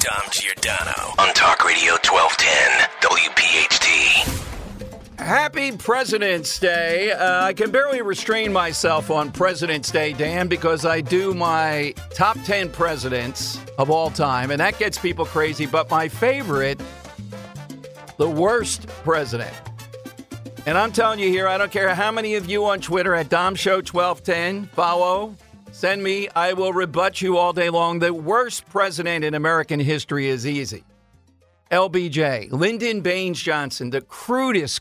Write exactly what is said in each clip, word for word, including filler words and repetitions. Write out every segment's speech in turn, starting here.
Dom Giordano on Talk Radio twelve ten W P H T. Happy President's Day. Uh, I can barely restrain myself on President's Day, Dan, because I do my top ten presidents of all time, and that gets people crazy. But my favorite, the worst president. And I'm telling you here, I don't care how many of you on Twitter at Dom Show twelve ten follow, send me, I will rebut you all day long. The worst president in American history is easy. L B J, Lyndon Baines Johnson, the crudest,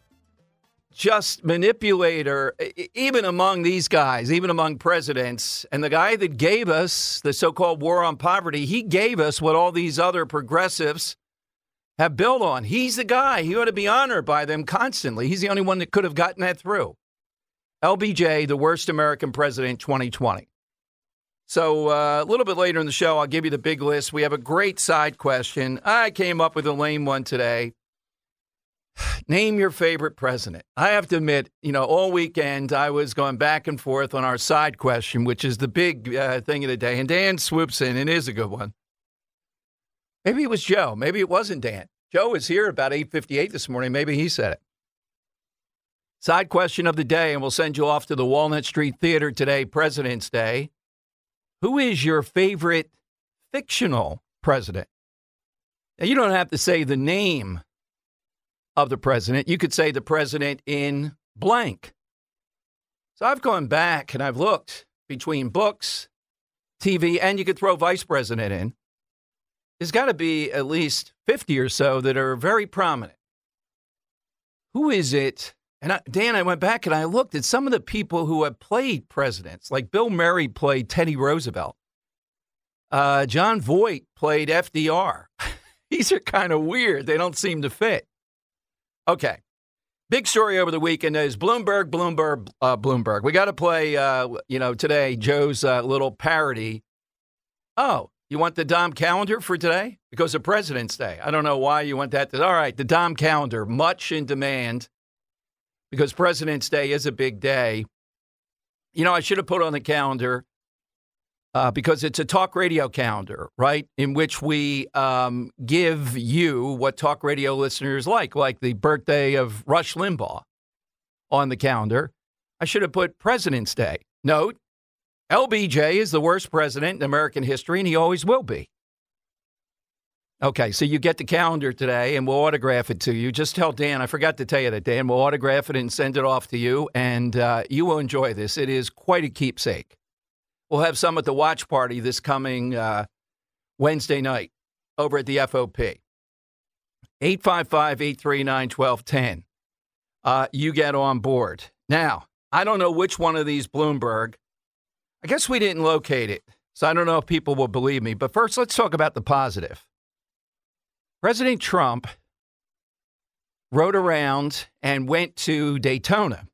just manipulator, even among these guys, even among presidents. And the guy that gave us the so-called war on poverty, he gave us what all these other progressives have built on. He's the guy. He ought to be honored by them constantly. He's the only one that could have gotten that through. L B J, the worst American president, twenty twenty. So uh, a little bit later in the show, I'll give you the big list. We have a great side question. I came up with a lame one today. Name your favorite president. I have to admit, you know, all weekend I was going back and forth on our side question, which is the big uh, thing of the day. And Dan swoops in, and it is a good one. Maybe it was Joe. Maybe it wasn't Dan. Joe was here about eight fifty-eight this morning. Maybe he said it. Side question of the day, and we'll send you off to the Walnut Street Theater today, President's Day. Who is your favorite fictional president? Now, you don't have to say the name of the president. You could say the president in blank. So I've gone back and I've looked between books, T V, and you could throw vice president in. There's got to be at least fifty or so that are very prominent. Who is it? And I, Dan, I went back and I looked at some of the people who have played presidents, like Bill Murray played Teddy Roosevelt. Uh, John Voight played F D R. These are kind of weird. They don't seem to fit. Okay. Big story over the weekend is Bloomberg, Bloomberg, uh, Bloomberg. We got to play, uh, you know, today, Joe's uh, little parody. Oh, you want the Dom calendar for today? Because of President's Day. I don't know why you want that. To, all right, the Dom calendar, much in demand because President's Day is a big day. You know, I should have put on the calendar uh, because it's a talk radio calendar, right, in which we um, give you what talk radio listeners like, like the birthday of Rush Limbaugh on the calendar. I should have put President's Day. Note, L B J is the worst president in American history, and he always will be. Okay, so you get the calendar today, and we'll autograph it to you. Just tell Dan, I forgot to tell you that, Dan, we'll autograph it and send it off to you, and uh, you will enjoy this. It is quite a keepsake. We'll have some at the watch party this coming uh, Wednesday night over at the F O P. eight five five, eight three nine, one two one zero. Uh, you get on board. Now, I don't know which one of these Bloomberg. I guess we didn't locate it, so I don't know if people will believe me. But first, let's talk about the positive. President Trump rode around and went to Daytona.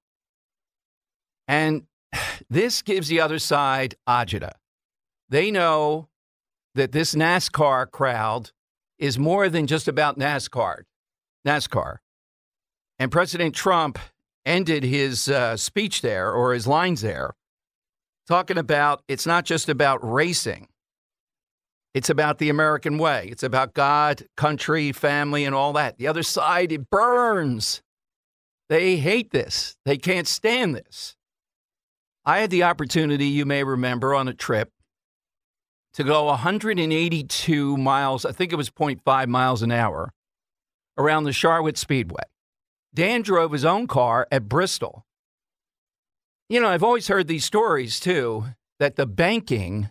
And this gives the other side agita. They know that this NASCAR crowd is more than just about NASCAR. NASCAR. And President Trump ended his uh, speech there, or his lines there, talking about it's not just about racing. It's about the American way. It's about God, country, family, and all that. The other side, it burns. They hate this. They can't stand this. I had the opportunity, you may remember, on a trip to go one hundred eighty-two miles, I think it was zero point five miles an hour, around the Charlotte Speedway. Dan drove his own car at Bristol. You know, I've always heard these stories, too, that the banking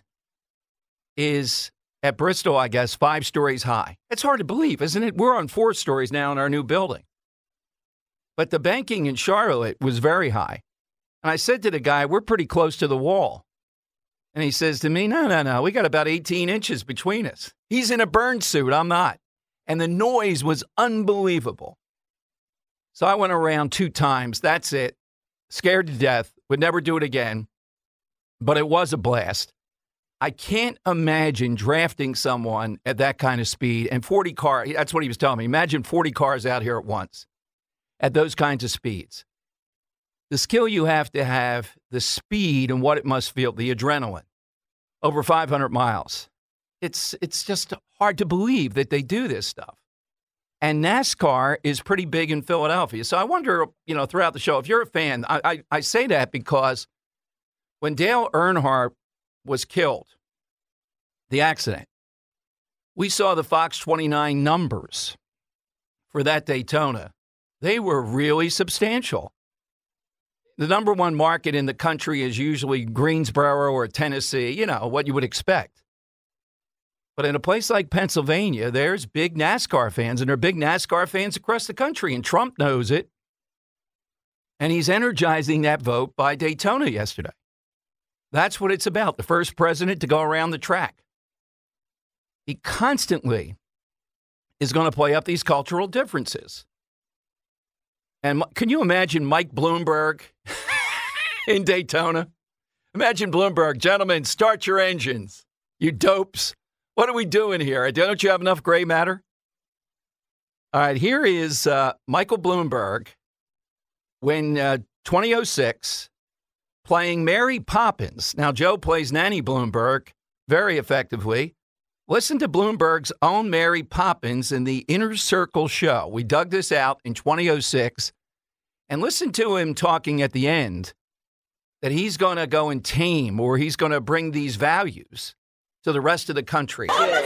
is at Bristol, I guess, five stories high. It's hard to believe, isn't it? We're on four stories now in our new building. But the banking in Charlotte was very high. And I said to the guy, we're pretty close to the wall. And he says to me, no, no, no, we got about eighteen inches between us. He's in a burn suit. I'm not. And the noise was unbelievable. So I went around two times. That's it. Scared to death. Would never do it again. But it was a blast. I can't imagine drafting someone at that kind of speed and forty cars. That's what he was telling me. Imagine forty cars out here at once at those kinds of speeds. The skill you have to have, the speed and what it must feel, the adrenaline, over five hundred miles. it's it's just hard to believe that they do this stuff. And NASCAR is pretty big in Philadelphia. So I wonder, you know, throughout the show, if you're a fan, I, I, I say that because when Dale Earnhardt was killed, the accident, we saw the Fox twenty-nine numbers for that Daytona. They were really substantial. The number one market in the country is usually Greensboro or Tennessee, you know, what you would expect. But in a place like Pennsylvania, there's big NASCAR fans, and there are big NASCAR fans across the country, and Trump knows it. And he's energizing that vote by Daytona yesterday. That's what it's about, the first president to go around the track. He constantly is going to play up these cultural differences. And can you imagine Mike Bloomberg in Daytona? Imagine Bloomberg, gentlemen, start your engines. You dopes. What are we doing here? Don't you have enough gray matter? All right, here is uh, Michael Bloomberg when uh, twenty oh six playing Mary Poppins. Now, Joe plays Nanny Bloomberg very effectively. Listen to Bloomberg's own Mary Poppins in the Inner Circle show. We dug this out in twenty oh six. And listen to him talking at the end that he's going to go and tame, or he's going to bring these values to the rest of the country.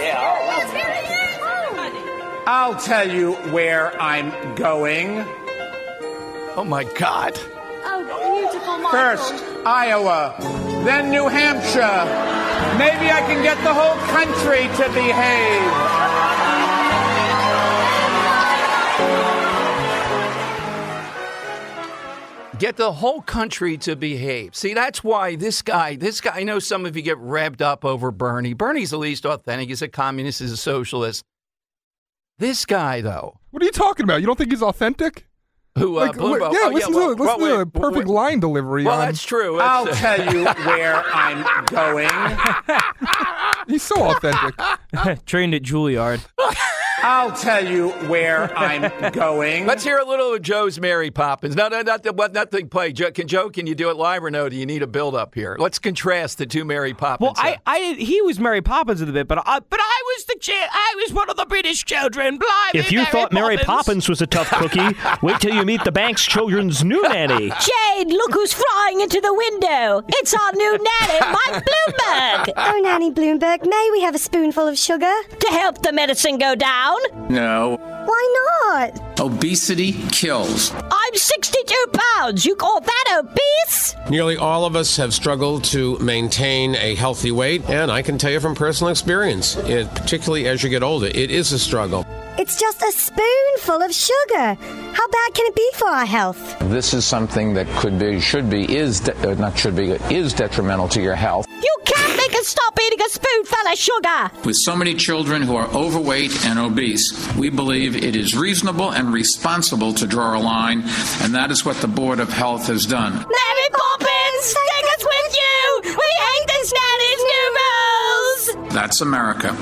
I'll tell you where I'm going. Oh, my God. Oh, beautiful, Michael. First, Iowa, then New Hampshire. Maybe I can get the whole country to behave. Get the whole country to behave. See, that's why this guy, this guy, I know some of you get revved up over Bernie. Bernie's the least authentic. He's a communist, he's a socialist. This guy, though. What are you talking about? You don't think he's authentic? Who, uh, like, Bloomberg? Yeah, oh, listen yeah, well, to, listen well, to the wait, perfect wait. line delivery. Well, on. that's true. I'll That's, tell you where I'm going. He's so authentic. Trained at Juilliard. I'll tell you where I'm going. Let's hear a little of Joe's Mary Poppins. No, no, not the, what, not the play. Joe, can Joe, can you do it live or no? Do you need a build up here? Let's contrast the two Mary Poppins. Well, I, I, he was Mary Poppins in the bit, but I, but I was the chi- I was one of the British children. Blimey, if you Mary thought Mary Poppins. Poppins was a tough cookie, wait till you meet the bank's children's new nanny. Jade, look who's flying into the window. It's our new nanny, Mike Bloomberg. Oh, Nanny Bloomberg, may we have a spoonful of sugar? To help the medicine go down. No. Why not? Obesity kills. I'm sixty-two pounds. You call that obese? Nearly all of us have struggled to maintain a healthy weight, and I can tell you from personal experience, it, particularly as you get older, it is a struggle. It's just a spoonful of sugar. How bad can it be for our health? This is something that could be, should be, is, de- uh, not should be, is detrimental to your health. You can't make us stop eating a spoonful of sugar. With so many children who are overweight and obese, we believe it is reasonable and responsible to draw a line, and that is what the Board of Health has done. Mary Poppins, take us with you. We hate this nanny's new rules. That's America.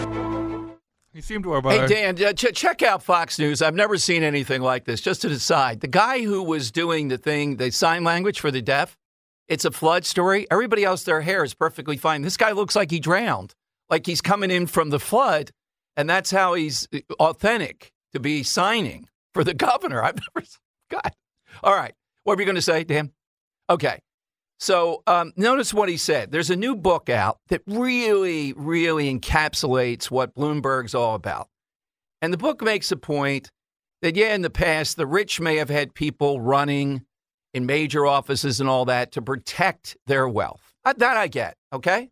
He seemed to have. Uh, Hey, Dan, uh, ch- check out Fox News. I've never seen anything like this. Just to the side, the guy who was doing the thing, the sign language for the deaf, it's a flood story. Everybody else, their hair is perfectly fine. This guy looks like he drowned, like he's coming in from the flood, and that's how he's authentic to be signing for the governor. I've never, God. All right. What were you going to say, Dan? Okay. So um, notice what he said. There's a new book out that really, really encapsulates what Bloomberg's all about. And the book makes a point that, yeah, in the past, the rich may have had people running in major offices and all that to protect their wealth. Uh, That I get, okay?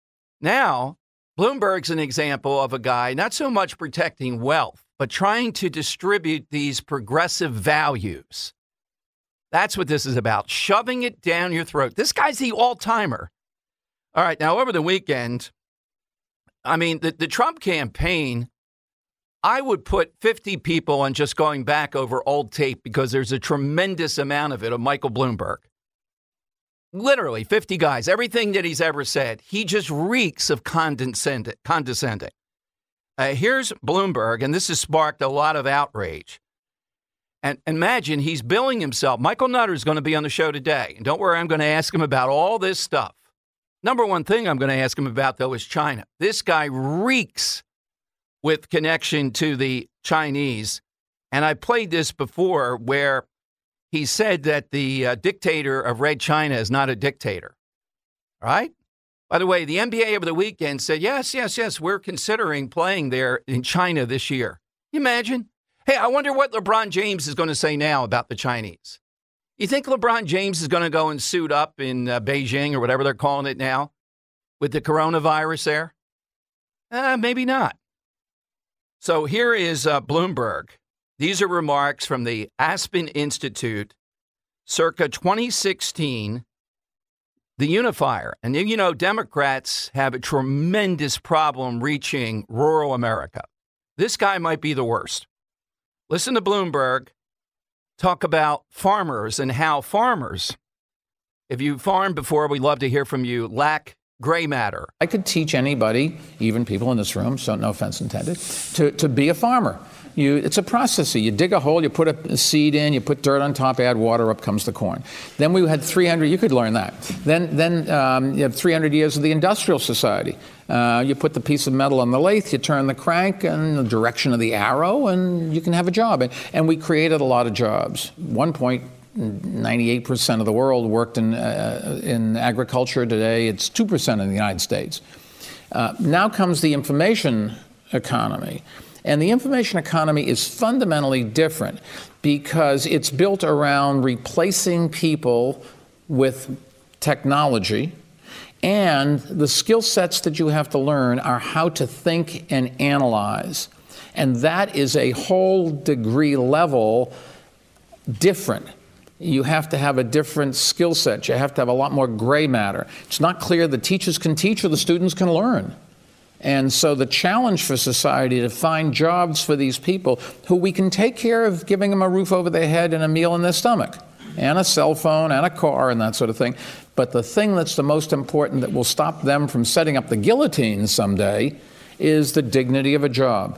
Now, Bloomberg's an example of a guy not so much protecting wealth, but trying to distribute these progressive values. That's what this is about, shoving it down your throat. This guy's the all-timer. All right, now over the weekend, I mean, the, the Trump campaign, I would put fifty people on just going back over old tape because there's a tremendous amount of it of Michael Bloomberg. Literally fifty guys, everything that he's ever said, he just reeks of condescending. condescending. Uh, here's Bloomberg, and this has sparked a lot of outrage. And imagine he's billing himself. Michael Nutter is going to be on the show today. And don't worry, I'm going to ask him about all this stuff. Number one thing I'm going to ask him about, though, is China. This guy reeks with connection to the Chinese. And I played this before where he said that the uh, dictator of Red China is not a dictator. All right? By the way, the N B A over the weekend said, yes, yes, yes, we're considering playing there in China this year. Can you imagine? Hey, I wonder what LeBron James is going to say now about the Chinese. You think LeBron James is going to go and suit up in uh, Beijing or whatever they're calling it now with the coronavirus there? Uh, maybe not. So here is uh, Bloomberg. These are remarks from the Aspen Institute circa twenty sixteen. The unifier. And, you know, Democrats have a tremendous problem reaching rural America. This guy might be the worst. Listen to Bloomberg talk about farmers and how farmers, if you farmed before, we'd love to hear from you, lack gray matter. I could teach anybody, even people in this room, so no offense intended, to, to be a farmer. You, it's a process. You dig a hole, you put a seed in, you put dirt on top, add water, up comes the corn. Then we had three hundred, you could learn that. Then then um, you have three hundred years of the industrial society. Uh, you put the piece of metal on the lathe, you turn the crank in the direction of the arrow, and you can have a job. And, and we created a lot of jobs. One point, ninety-eight percent of the world worked in, uh, in agriculture. Today, it's two percent in the United States. Uh, now comes the information economy. And the information economy is fundamentally different because it's built around replacing people with technology. And the skill sets that you have to learn are how to think and analyze. And that is a whole degree level different. You have to have a different skill set. You have to have a lot more gray matter. It's not clear the teachers can teach or the students can learn. And so the challenge for society to find jobs for these people who we can take care of giving them a roof over their head and a meal in their stomach and a cell phone and a car and that sort of thing. But the thing that's the most important that will stop them from setting up the guillotine someday is the dignity of a job.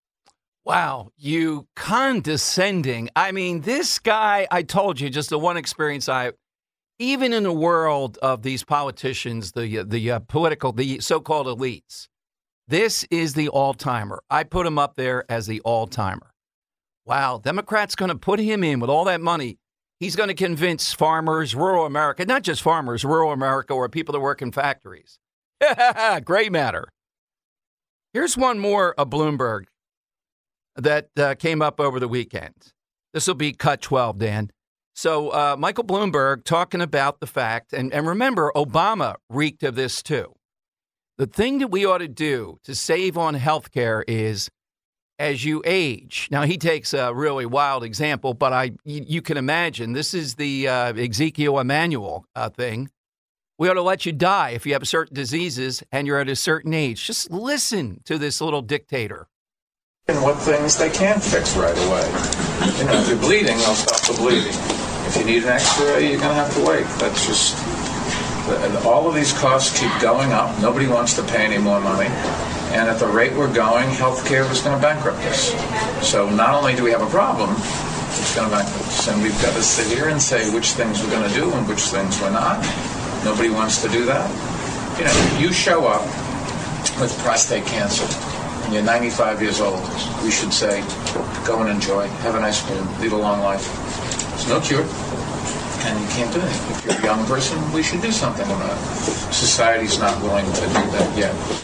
Wow, you condescending. I mean, this guy, I told you, just the one experience I, even in the world of these politicians, the, the uh, political, the so-called elites, this is the all-timer. I put him up there as the all-timer. Wow, Democrats going to put him in with all that money. He's going to convince farmers, rural America, not just farmers, rural America, or people that work in factories. Gray matter. Here's one more of Bloomberg that uh, came up over the weekend. This will be cut twelve, Dan. So uh, Michael Bloomberg talking about the fact, and, and remember, Obama reeked of this too. The thing that we ought to do to save on health care is as you age. Now, he takes a really wild example, but I you, you can imagine this is the uh, Ezekiel Emanuel uh, thing. We ought to let you die if you have certain diseases and you're at a certain age. Just listen to this little dictator. And what things they can fix right away. You know, if you're bleeding, they'll stop the bleeding. If you need an X-ray, you're going to have to wait. That's just, and all of these costs keep going up. Nobody wants to pay any more money. And at the rate we're going, healthcare is going to bankrupt us. So not only do we have a problem, it's going to bankrupt us. And we've got to sit here and say which things we're going to do and which things we're not. Nobody wants to do that. You know, you show up with prostate cancer. You're ninety-five years old. We should say, go and enjoy. Have a nice meal. Lead a long life. There's no cure. And you can't do anything. If you're a young person, we should do something about it. Society's not willing to do that yet.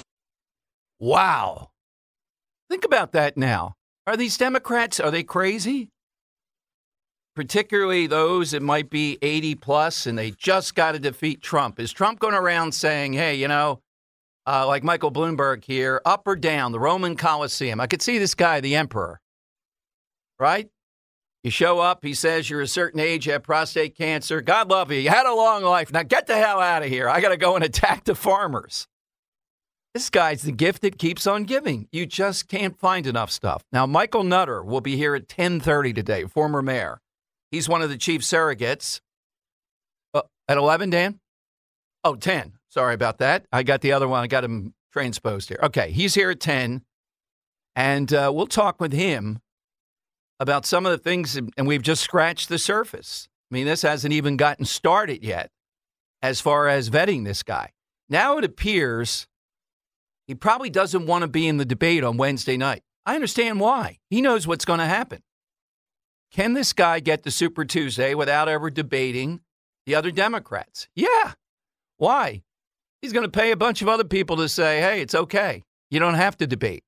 Wow. Think about that now. Are these Democrats, are they crazy? Particularly those that might be eighty plus and they just got to defeat Trump. Is Trump going around saying, hey, you know, Uh, like Michael Bloomberg here, up or down, the Roman Colosseum. I could see this guy, the emperor, right? You show up, he says you're a certain age, you have prostate cancer. God love you. You had a long life. Now get the hell out of here. I got to go and attack the farmers. This guy's the gift that keeps on giving. You just can't find enough stuff. Now, Michael Nutter will be here at ten thirty today, former mayor. He's one of the chief surrogates. Uh, at eleven, Dan? Oh, ten. Sorry about that. I got the other one. I got him transposed here. Okay, he's here at ten, and uh, we'll talk with him about some of the things, and we've just scratched the surface. I mean, this hasn't even gotten started yet as far as vetting this guy. Now it appears he probably doesn't want to be in the debate on Wednesday night. I understand why. He knows what's going to happen. Can this guy get to Super Tuesday without ever debating the other Democrats? Yeah. Why? He's going to pay a bunch of other people to say, hey, it's okay. You don't have to debate.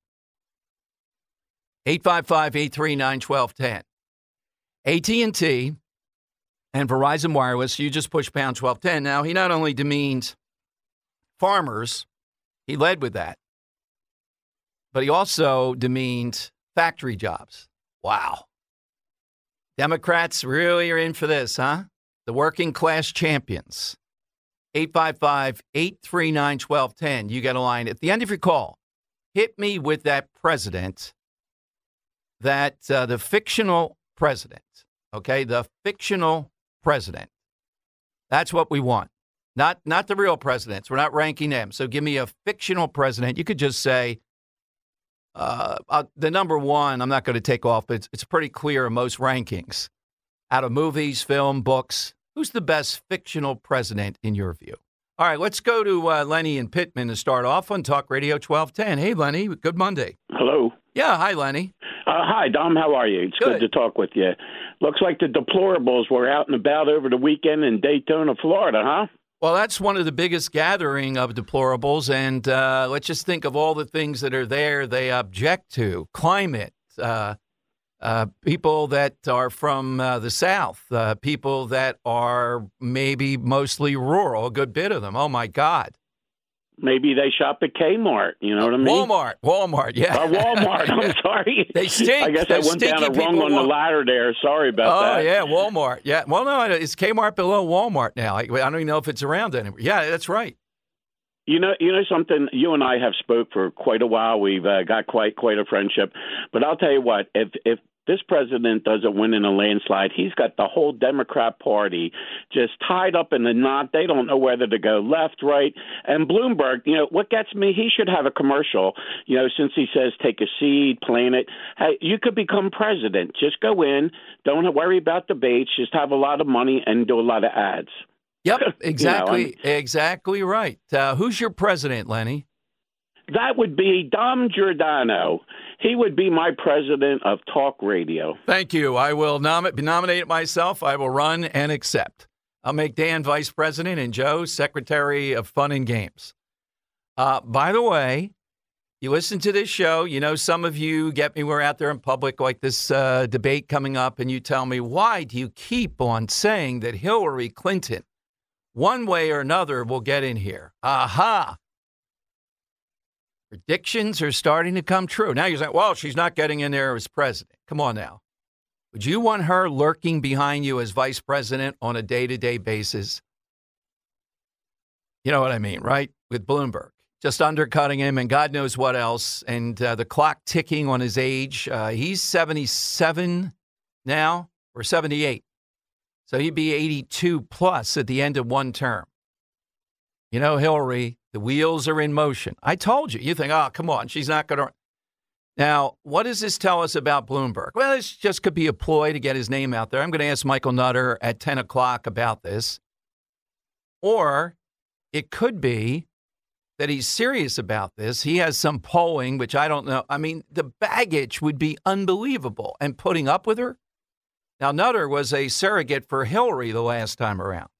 eight five five, eight three nine, one two one zero. A T and T and Verizon Wireless, you just push pound twelve ten. Now, he not only demeans farmers, he led with that, but he also demeaned factory jobs. Wow. Democrats really are in for this, huh? The working class champions. eight five five, eight three nine, one two one zero. You get a line. At the end of your call, hit me with that president, that uh, the fictional president, okay? The fictional president. That's what we want. Not, not the real presidents. We're not ranking them. So give me a fictional president. You could just say, uh, uh, the number one, I'm not going to take off, but it's, it's pretty clear in most rankings. Out of movies, film, books, who's the best fictional president in your view? All right, let's go to uh, Lenny and Pittman to start off on Talk Radio twelve ten. Hey, Lenny, good Monday. Hello. Yeah, hi, Lenny. Uh, hi, Dom. How are you? It's good. good to talk with you. Looks like the deplorables were out and about over the weekend in Daytona, Florida, huh? Well, that's one of the biggest gathering of deplorables, and uh, let's just think of all the things that are there they object to. Climate, uh, uh, people that are from uh, the South, uh, people that are maybe mostly rural, a good bit of them. Oh, my God. Maybe they shop at Kmart, you know what I mean? Walmart, Walmart, yeah. Uh, Walmart, I'm sorry. They stink. I guess They're I went down a rung on the ladder there. Sorry about oh, that. Oh, yeah, Walmart. Yeah. Well, no, it's Kmart below Walmart now. I, I don't even know if it's around anymore. Yeah, that's right. You know, you know something. You and I have spoke for quite a while. We've uh, got quite quite a friendship. But I'll tell you what, if if this president doesn't win in a landslide, he's got the whole Democrat Party just tied up in the knot. They don't know whether to go left, right. And Bloomberg, you know, what gets me, he should have a commercial, you know, since he says take a seed, plant it. Hey, you could become president. Just go in. Don't worry about debates. Just have a lot of money and do a lot of ads. Yep, exactly. you know, exactly right. Uh, who's your president, Lenny? That would be Dom Giordano. He would be my president of talk radio. Thank you. I will nom- nominate myself. I will run and accept. I'll make Dan vice president and Joe secretary of fun and games. Uh, by the way, you listen to this show. You know, some of you get me. We're out there in public like this uh, debate coming up, and you tell me, why do you keep on saying that Hillary Clinton, one way or another, will get in here? Aha. Predictions are starting to come true. Now you're saying, well, she's not getting in there as president. Come on now. Would you want her lurking behind you as vice president on a day-to-day basis? You know what I mean, right? With Bloomberg. Just undercutting him and God knows what else. And uh, the clock ticking on his age. Uh, he's seventy-seven now or seventy-eight. So he'd be eighty-two plus at the end of one term. You know, Hillary, the wheels are in motion. I told you. You think, oh, come on, she's not going to. Now, what does this tell us about Bloomberg? Well, this just could be a ploy to get his name out there. I'm going to ask Michael Nutter at ten o'clock about this. Or it could be that he's serious about this. He has some polling, which I don't know. I mean, the baggage would be unbelievable. And putting up with her? Now, Nutter was a surrogate for Hillary the last time around.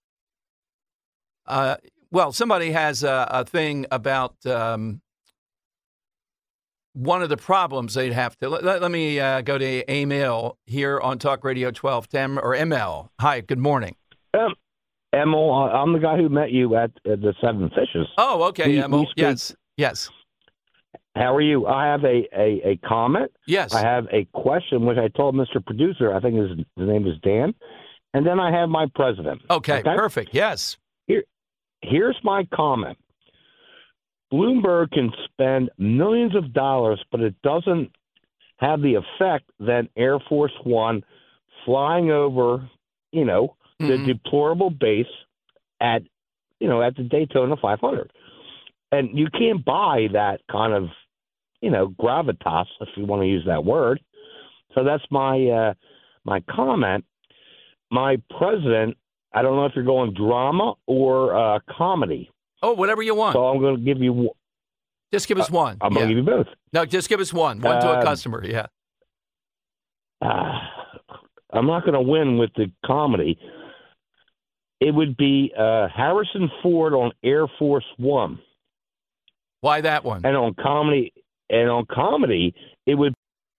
Uh, well, somebody has a, a thing about um, one of the problems they'd have to. Let, let me uh, go to Emil here on Talk Radio twelve ten, or M L. Hi, good morning. Um, Emil, I'm the guy who met you at, at the Seven Fishes. Oh, okay, we, Emil. We yes, yes. How are you? I have a, a, a comment. Yes. I have a question, which I told Mister Producer. I think his, his name is Dan. And then I have my president. Okay, okay? Perfect. Yes. Here, here's my comment. Bloomberg can spend millions of dollars, but it doesn't have the effect that Air Force One flying over, you know, the mm-hmm. deplorable base at, you know, at the Daytona five hundred. And you can't buy that kind of, you know, gravitas, if you want to use that word. So that's my uh, my comment. My president, I don't know if you're going drama or uh, comedy. Oh, whatever you want. So I'm going to give you. Just give us uh, one. I'm going to yeah. give you both. No, just give us one. One to a Uh, customer. Yeah. Uh, I'm not going to win with the comedy. It would be uh, Harrison Ford on Air Force One. Why that one? And on comedy, and on comedy, it would.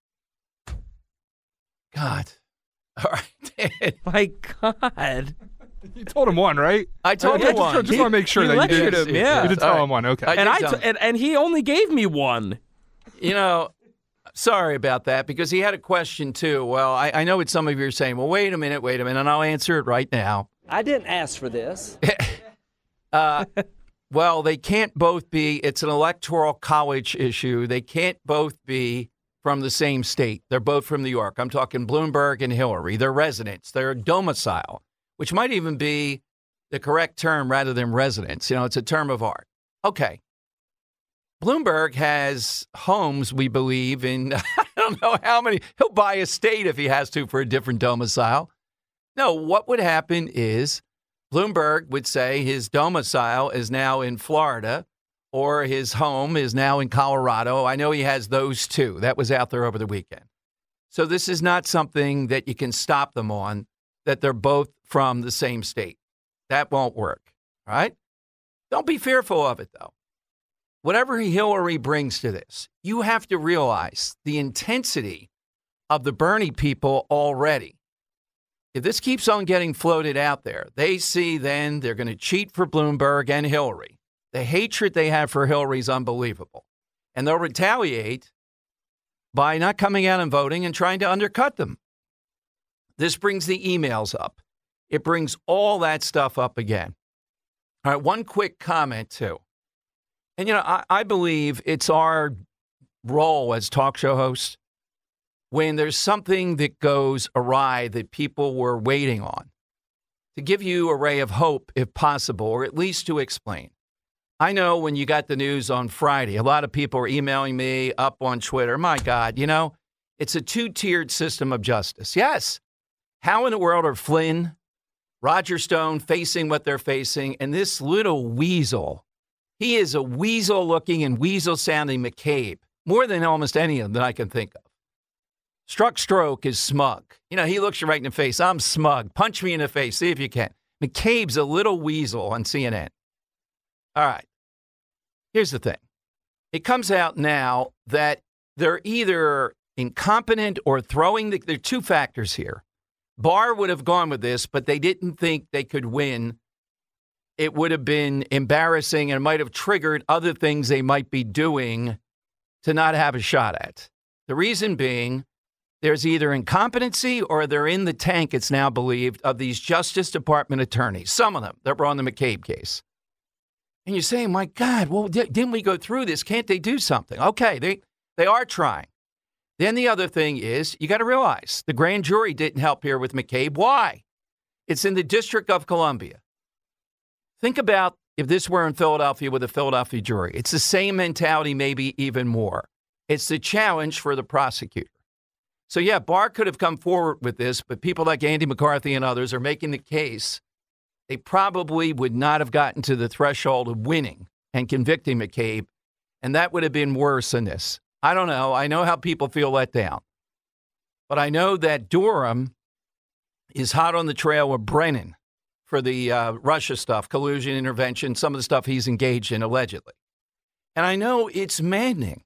God. All right. My God. You told him one, right? I told I him one. Just, just want to make sure he that you lectured did. him, yeah. You did All tell right. him one. Okay. I And I did t- tell him. and, and he only gave me one. You know, sorry about that because he had a question too. Well, I, I know what some of you are saying. Well, wait a minute, wait a minute, and I'll answer it right now. I didn't ask for this. uh, well, they can't both be. It's an electoral college issue. They can't both be from the same state. They're both from New York. I'm talking Bloomberg and Hillary. They're residents. They're domicile, which might even be the correct term rather than residence. You know, it's a term of art. Okay. Bloomberg has homes, we believe, in I don't know how many. He'll buy a state if he has to for a different domicile. No, what would happen is Bloomberg would say his domicile is now in Florida or his home is now in Colorado. I know he has those two. That was out there over the weekend. So this is not something that you can stop them on, that they're both from the same state. That won't work, all right? Don't be fearful of it, though. Whatever Hillary brings to this, you have to realize the intensity of the Bernie people already. If this keeps on getting floated out there, they see then they're going to cheat for Bloomberg and Hillary. The hatred they have for Hillary is unbelievable. And they'll retaliate by not coming out and voting and trying to undercut them. This brings the emails up. It brings all that stuff up again. All right, one quick comment, too. And, you know, I, I believe it's our role as talk show hosts when there's something that goes awry that people were waiting on to give you a ray of hope, if possible, or at least to explain. I know when you got the news on Friday, a lot of people are emailing me up on Twitter. My God, you know, it's a two-tiered system of justice. Yes. How in the world are Flynn, Roger Stone facing what they're facing, and this little weasel? He is a weasel-looking and weasel-sounding McCabe, more than almost any of them that I can think of. Struck Stroke is smug. You know, he looks you right in the face. I'm smug. Punch me in the face. See if you can. McCabe's a little weasel on C N N. All right. Here's the thing. It comes out now that they're either incompetent or throwing the, there are two factors here. Barr would have gone with this, but they didn't think they could win. It would have been embarrassing and might have triggered other things they might be doing to not have a shot at. The reason being, there's either incompetency or they're in the tank, it's now believed, of these Justice Department attorneys, some of them that were on the McCabe case. And you're saying, my God, well, di- didn't we go through this? Can't they do something? Okay, they, they are trying. Then the other thing is, you got to realize the grand jury didn't help here with McCabe. Why? It's in the District of Columbia. Think about if this were in Philadelphia with a Philadelphia jury. It's the same mentality, maybe even more. It's the challenge for the prosecutor. So, yeah, Barr could have come forward with this, but people like Andy McCarthy and others are making the case they probably would not have gotten to the threshold of winning and convicting McCabe, and that would have been worse than this. I don't know. I know how people feel let down. But I know that Durham is hot on the trail of Brennan for the uh, Russia stuff, collusion, intervention, some of the stuff he's engaged in, allegedly. And I know it's maddening.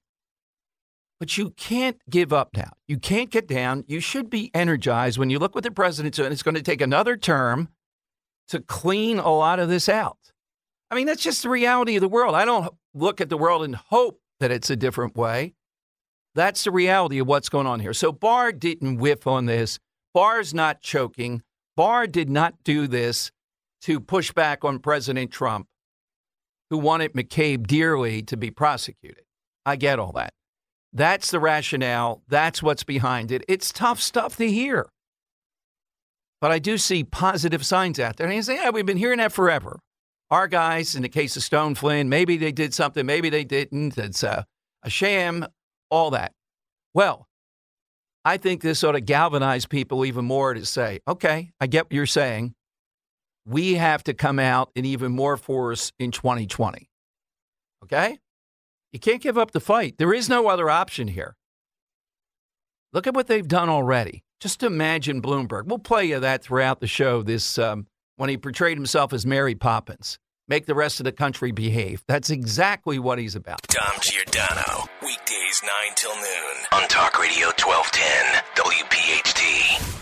But you can't give up now. You can't get down. You should be energized when you look what the president's doing. It's going to take another term to clean a lot of this out. I mean, that's just the reality of the world. I don't look at the world and hope that it's a different way. That's the reality of what's going on here. So Barr didn't whiff on this. Barr's not choking. Barr did not do this to push back on President Trump, who wanted McCabe dearly to be prosecuted. I get all that. That's the rationale. That's what's behind it. It's tough stuff to hear. But I do see positive signs out there. And you say, yeah, we've been hearing that forever. Our guys, in the case of Stone Flynn, maybe they did something, maybe they didn't. It's a, a sham, all that. Well, I think this ought to galvanize people even more to say, okay, I get what you're saying. we have to come out in even more force in twenty twenty. Okay? You can't give up the fight. There is no other option here. Look at what they've done already. Just imagine Bloomberg. We'll play you that throughout the show this um, when he portrayed himself as Mary Poppins. Make the rest of the country behave. That's exactly what he's about. Dom Giordano, weekdays nine till noon on Talk Radio twelve ten W P H T.